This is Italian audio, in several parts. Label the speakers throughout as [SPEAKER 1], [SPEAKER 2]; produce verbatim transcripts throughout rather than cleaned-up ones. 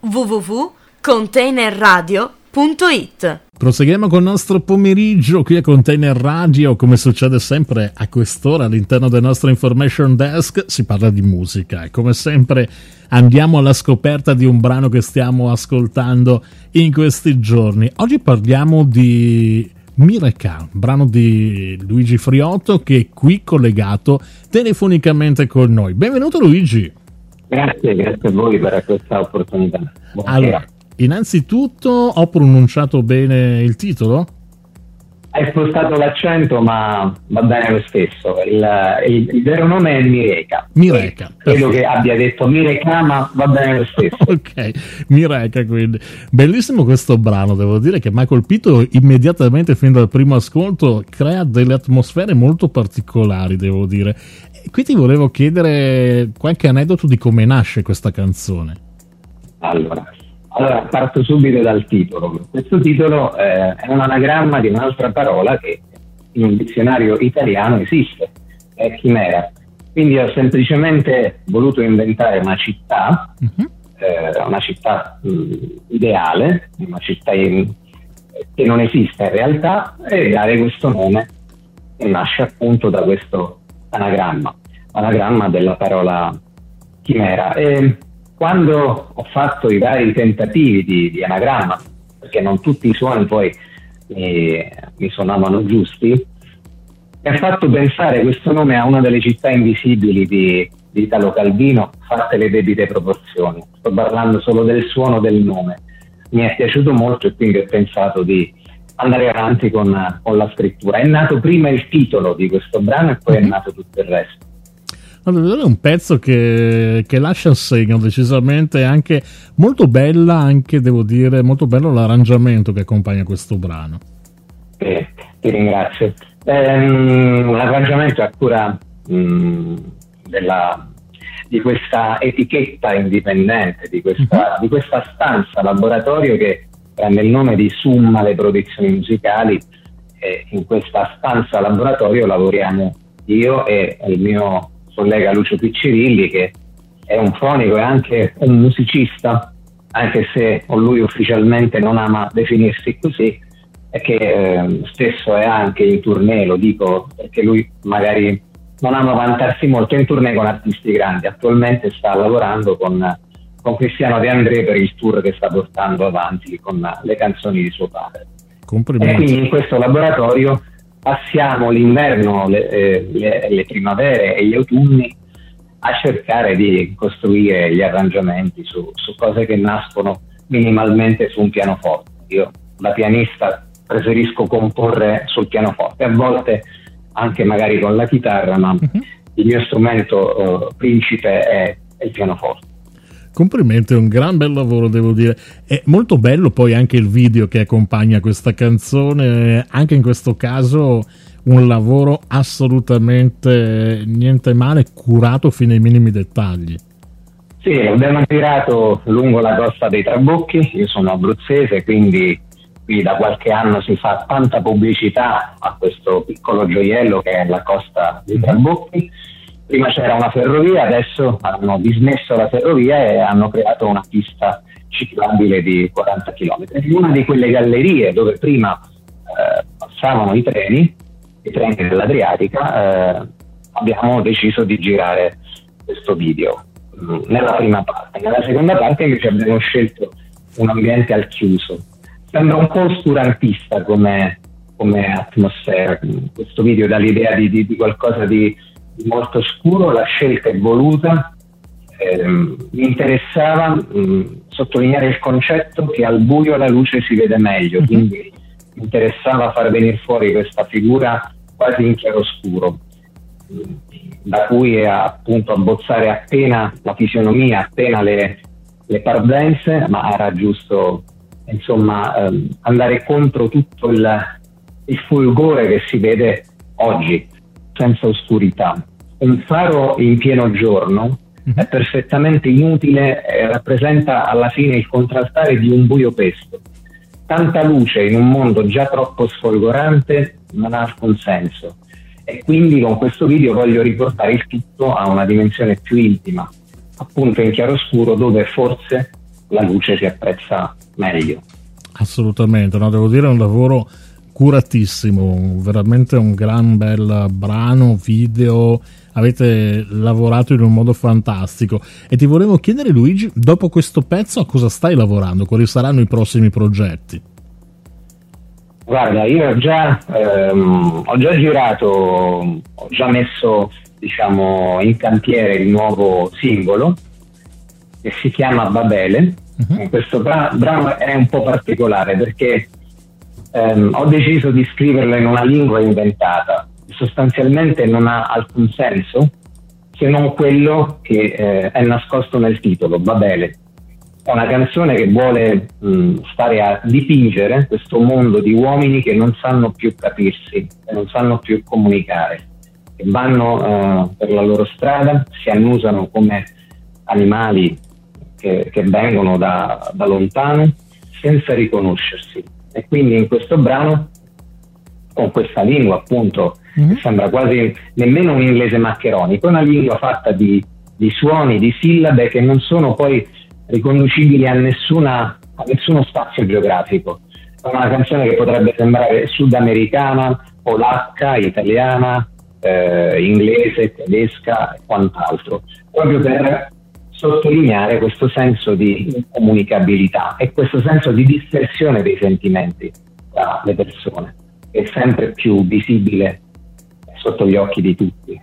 [SPEAKER 1] w w w punto container radio punto it.
[SPEAKER 2] Proseguiamo con il nostro pomeriggio qui a Container Radio. Come succede sempre a quest'ora all'interno del nostro Information Desk si parla di musica e come sempre andiamo alla scoperta di un brano che stiamo ascoltando in questi giorni. Oggi parliamo di Mireka, brano di Luigi Friotto che è qui collegato telefonicamente con noi. Benvenuto Luigi.
[SPEAKER 3] Grazie, grazie a voi per questa opportunità. Buonasera.
[SPEAKER 2] Allora, innanzitutto ho pronunciato bene il titolo?
[SPEAKER 3] Hai spostato l'accento, ma va bene lo stesso. Il, il, il vero nome è Mireka.
[SPEAKER 2] Mireka.
[SPEAKER 3] Credo che abbia detto Mireka, ma va bene lo stesso.
[SPEAKER 2] Ok, Mireka quindi. Bellissimo questo brano, devo dire che mi ha colpito immediatamente fin dal primo ascolto, crea delle atmosfere molto particolari, devo dire. E qui ti volevo chiedere qualche aneddoto di come nasce questa canzone.
[SPEAKER 3] Allora, allora parto subito dal titolo. Questo titolo eh, è un anagramma di un'altra parola che in un dizionario italiano esiste, è chimera. Quindi ho semplicemente voluto inventare una città, uh-huh. eh, una città mh, ideale, una città in, che non esiste in realtà, e dare questo nome che nasce appunto da questo anagramma, anagramma della parola chimera. E quando ho fatto i vari tentativi di, di anagramma, perché non tutti i suoni poi mi, mi suonavano giusti, mi ha fatto pensare questo nome a una delle città invisibili di, di Italo Calvino, fatte le debite proporzioni. Sto parlando solo del suono del nome. Mi è piaciuto molto e quindi ho pensato di andare avanti con, con la scrittura. È nato prima il titolo di questo brano e poi è nato tutto il resto.
[SPEAKER 2] Allora, è un pezzo che, che lascia il segno decisamente, anche molto bella, anche devo dire molto bello l'arrangiamento che accompagna questo brano.
[SPEAKER 3] Eh, ti ringrazio. Ehm, l'arrangiamento è a cura mh, della, di questa etichetta indipendente, di questa, uh-huh. di questa stanza laboratorio che prende il nome di Summa le produzioni musicali, e in questa stanza laboratorio lavoriamo io e il mio collega Lucio Piccirilli, che è un fonico e anche un musicista, anche se lui ufficialmente non ama definirsi così, e che eh, spesso è anche in tournée, lo dico perché lui magari non ama vantarsi molto, in tournée con artisti grandi. Attualmente sta lavorando con, con Cristiano De André per il tour che sta portando avanti con le canzoni di suo padre.
[SPEAKER 2] Complimenti.
[SPEAKER 3] E quindi in questo laboratorio passiamo l'inverno, le, eh, le, le primavere e gli autunni a cercare di costruire gli arrangiamenti su, su cose che nascono minimalmente su un pianoforte. Io da pianista preferisco comporre sul pianoforte, a volte anche magari con la chitarra, ma uh-huh. il mio strumento uh, principe è, è il pianoforte.
[SPEAKER 2] Complimenti, è un gran bel lavoro, devo dire. È molto bello poi anche il video che accompagna questa canzone, anche in questo caso un lavoro assolutamente niente male, curato fino ai minimi dettagli.
[SPEAKER 3] Sì, abbiamo girato lungo la costa dei Trabocchi, io sono abruzzese, quindi qui da qualche anno si fa tanta pubblicità a questo piccolo gioiello che è la costa dei Trabocchi. Prima c'era una ferrovia, adesso hanno dismesso la ferrovia e hanno creato una pista ciclabile di quaranta chilometri. In una di quelle gallerie dove prima eh, passavano i treni, i treni dell'Adriatica, eh, abbiamo deciso di girare questo video mh, nella prima parte. Nella seconda parte invece abbiamo scelto un ambiente al chiuso. Sembra un po' oscurantista come, come atmosfera. Questo video dà l'idea di, di, di qualcosa di molto scuro, la scelta è voluta. Eh, mi interessava mh, sottolineare il concetto che al buio la luce si vede meglio, uh-huh. quindi mi interessava far venire fuori questa figura quasi in chiaroscuro, mh, da cui appunto abbozzare appena la fisionomia, appena le, le parvenze, ma era giusto insomma ehm, andare contro tutto il, il fulgore che si vede oggi, senza oscurità. Un faro in pieno giorno è perfettamente inutile e rappresenta alla fine il contraltare di un buio pesto. Tanta luce in un mondo già troppo sfolgorante non ha alcun senso, e quindi con questo video voglio riportare il tutto a una dimensione più intima, appunto in chiaroscuro, dove forse la luce si apprezza meglio.
[SPEAKER 2] Assolutamente, no, devo dire è un lavoro curatissimo, veramente un gran bel brano, video, avete lavorato in un modo fantastico. E ti volevo chiedere, Luigi, dopo questo pezzo a cosa stai lavorando? Quali saranno i prossimi progetti?
[SPEAKER 3] Guarda, io ho già, ehm, ho già girato, ho già messo, diciamo, in cantiere il nuovo singolo che si chiama Babele. Uh-huh. Questo bra- brano è un po' particolare perché ehm, ho deciso di scriverlo in una lingua inventata, sostanzialmente non ha alcun senso se non quello che eh, è nascosto nel titolo, Babele. È una canzone che vuole mh, stare a dipingere questo mondo di uomini che non sanno più capirsi, che non sanno più comunicare, che vanno uh, per la loro strada, si annusano come animali che, che vengono da, da lontano senza riconoscersi. E quindi in questo brano, con questa lingua appunto, mm-hmm. che sembra quasi nemmeno un inglese maccheronico, è una lingua fatta di, di suoni, di sillabe che non sono poi riconducibili a nessuna a nessuno spazio geografico. È una canzone che potrebbe sembrare sudamericana, polacca, italiana, eh, inglese, tedesca e quant'altro, proprio per sottolineare questo senso di incomunicabilità e questo senso di dispersione dei sentimenti tra le persone, che è sempre più visibile sotto gli occhi di tutti.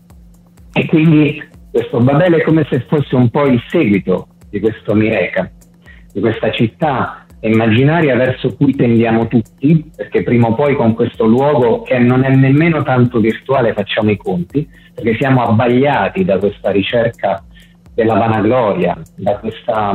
[SPEAKER 3] E quindi questo Babele è come se fosse un po' il seguito di questo Mireca, di questa città immaginaria verso cui tendiamo tutti, perché prima o poi con questo luogo che non è nemmeno tanto virtuale facciamo i conti, perché siamo abbagliati da questa ricerca della vanagloria, da questa,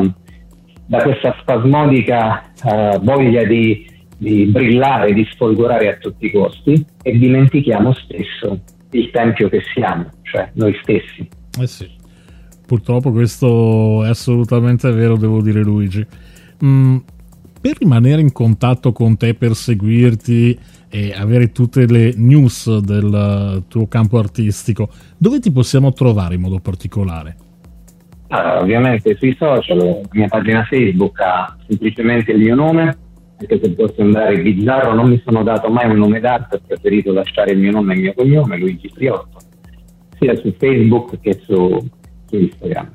[SPEAKER 3] da questa spasmodica uh, voglia di, di brillare, di sfolgorare a tutti i costi, e dimentichiamo spesso il tempio che siamo, cioè noi stessi.
[SPEAKER 2] Eh sì. Purtroppo questo è assolutamente vero, devo dire, Luigi. Mm, per rimanere in contatto con te, per seguirti e avere tutte le news del tuo campo artistico, dove ti possiamo trovare in modo particolare?
[SPEAKER 3] Ah, ovviamente sui social, la mia pagina Facebook ha semplicemente il mio nome, anche se può sembrare bizzarro, non mi sono dato mai un nome d'arte, ho preferito lasciare il mio nome e il mio cognome, Luigi Friotto, sia su Facebook che su Instagram.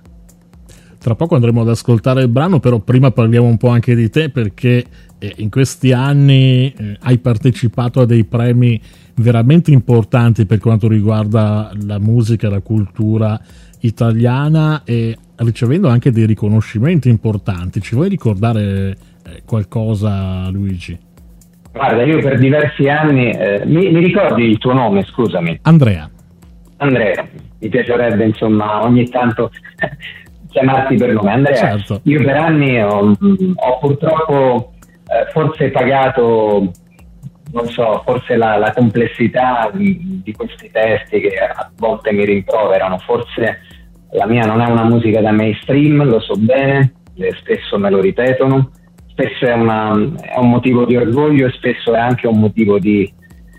[SPEAKER 2] Tra poco andremo ad ascoltare il brano, però prima parliamo un po' anche di te, perché eh, in questi anni eh, hai partecipato a dei premi veramente importanti per quanto riguarda la musica e la cultura italiana, e ricevendo anche dei riconoscimenti importanti. Ci vuoi ricordare eh, qualcosa, Luigi?
[SPEAKER 3] Guarda, io per diversi anni eh, mi, mi ricordi il tuo nome, scusami?
[SPEAKER 2] Andrea.
[SPEAKER 3] Andrea, mi piacerebbe insomma ogni tanto chiamarti per nome. Andrea, certo. Io per anni ho, ho purtroppo eh, forse pagato, non so, forse la, la complessità di, di questi testi che a volte mi rimproverano. Forse la mia non è una musica da mainstream, lo so bene, spesso me lo ripetono, spesso è, una, è un motivo di orgoglio e spesso è anche un motivo di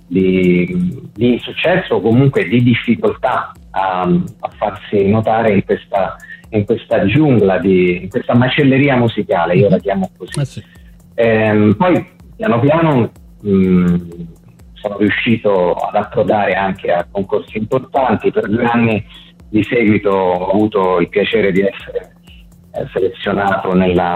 [SPEAKER 3] Di, di insuccesso o comunque di difficoltà a, a farsi notare in questa, in questa giungla, di, in questa macelleria musicale, io la chiamo così. Eh sì. ehm, poi piano piano mh, sono riuscito ad approdare anche a concorsi importanti. Per due anni di seguito ho avuto il piacere di essere eh, selezionato nella,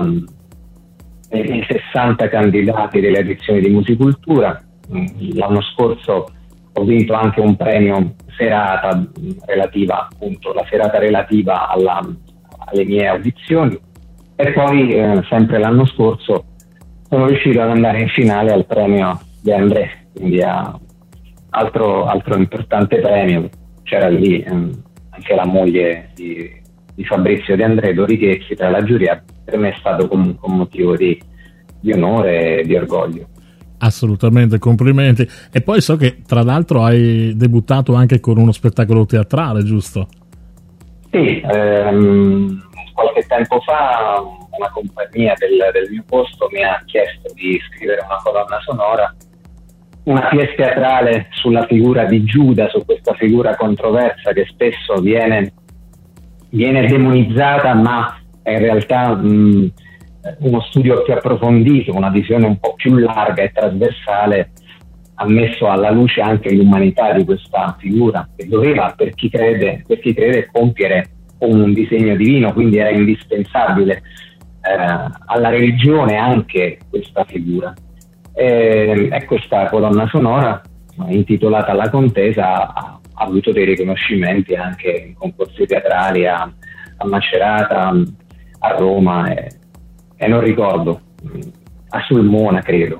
[SPEAKER 3] nei sessanta candidati delle edizioni di Musicultura. L'anno scorso ho vinto anche un premio serata relativa, appunto, la serata relativa alla, alle mie audizioni, e poi eh, sempre l'anno scorso sono riuscito ad andare in finale al premio di André, quindi a altro, altro importante premio. C'era lì eh, anche la moglie di, di Fabrizio De André, Dori Checchi, tra la giuria. Per me è stato comunque un motivo di, di onore e di orgoglio.
[SPEAKER 2] Assolutamente, complimenti. E poi so che tra l'altro hai debuttato anche con uno spettacolo teatrale, giusto?
[SPEAKER 3] Sì, ehm, qualche tempo fa una compagnia del, del mio posto mi ha chiesto di scrivere una colonna sonora, una pièce teatrale sulla figura di Giuda, su questa figura controversa che spesso viene, viene demonizzata, ma in realtà mh, uno studio più approfondito, una visione un po' più larga e trasversale, ha messo alla luce anche l'umanità di questa figura, che doveva, per chi crede, per chi crede compiere un disegno divino, quindi era indispensabile eh, alla religione anche questa figura. E, e questa colonna sonora, intitolata La Contesa, ha, ha avuto dei riconoscimenti anche in concorsi teatrali a, a Macerata, a Roma e, e non ricordo, a Sulmona credo.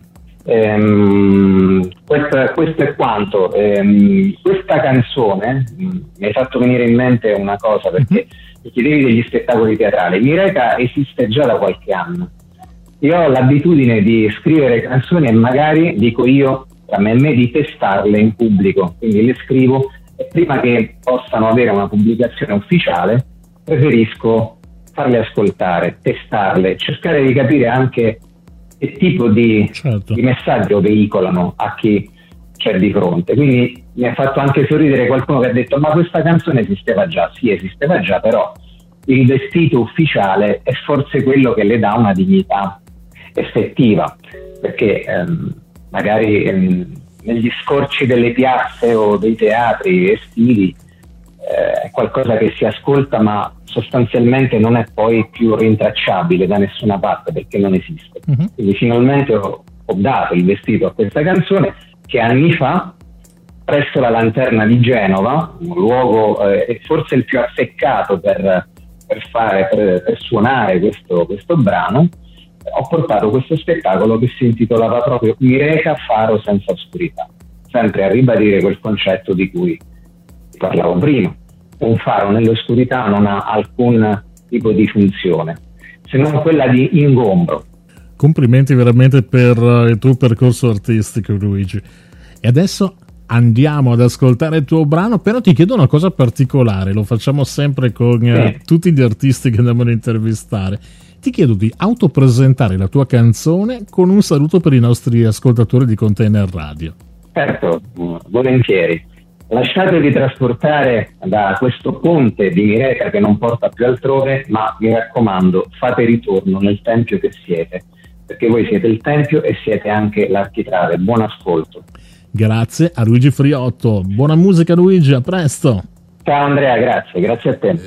[SPEAKER 3] Ehm, questo, questo è quanto. Ehm, questa canzone mi hai fatto venire in mente una cosa, perché mi chiedevi degli spettacoli teatrali. Mireca esiste già da qualche anno. Io ho l'abitudine di scrivere canzoni e magari, dico io, tra me e me, di testarle in pubblico, quindi le scrivo e prima che possano avere una pubblicazione ufficiale preferisco farle ascoltare, testarle, cercare di capire anche che tipo di, certo. di messaggio veicolano a chi c'è di fronte. Quindi mi ha fatto anche sorridere qualcuno che ha detto: ma questa canzone esisteva già. Sì, esisteva già, però il vestito ufficiale è forse quello che le dà una dignità effettiva, perché ehm, magari ehm, negli scorci delle piazze o dei teatri estivi eh, è qualcosa che si ascolta, ma sostanzialmente non è poi più rintracciabile da nessuna parte, perché non esiste. Uh-huh. Quindi finalmente ho, ho dato il vestito a questa canzone che anni fa, presso la Lanterna di Genova, un luogo eh, forse il più azzeccato per, per, fare, per, per suonare questo, questo brano, ho portato questo spettacolo che si intitolava proprio Mireca, faro senza oscurità, sempre a ribadire quel concetto di cui parlavo prima. Un faro nell'oscurità non ha alcun tipo di funzione, se non quella di ingombro.
[SPEAKER 2] Complimenti veramente per il tuo percorso artistico, Luigi. E adesso andiamo ad ascoltare il tuo brano, però ti chiedo una cosa particolare, lo facciamo sempre con sì. eh, tutti gli artisti che andiamo ad intervistare. Ti chiedo di autopresentare la tua canzone con un saluto per i nostri ascoltatori di Container Radio.
[SPEAKER 3] Certo, volentieri. Lasciatevi trasportare da questo ponte di Mireca che non porta più altrove, ma mi raccomando, fate ritorno nel tempio che siete, perché voi siete il tempio e siete anche l'architrave. Buon ascolto.
[SPEAKER 2] Grazie a Luigi Friotto. Buona musica, Luigi, a presto.
[SPEAKER 3] Ciao Andrea, grazie, grazie a te.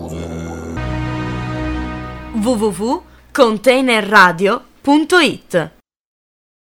[SPEAKER 1] w w w punto container radio punto it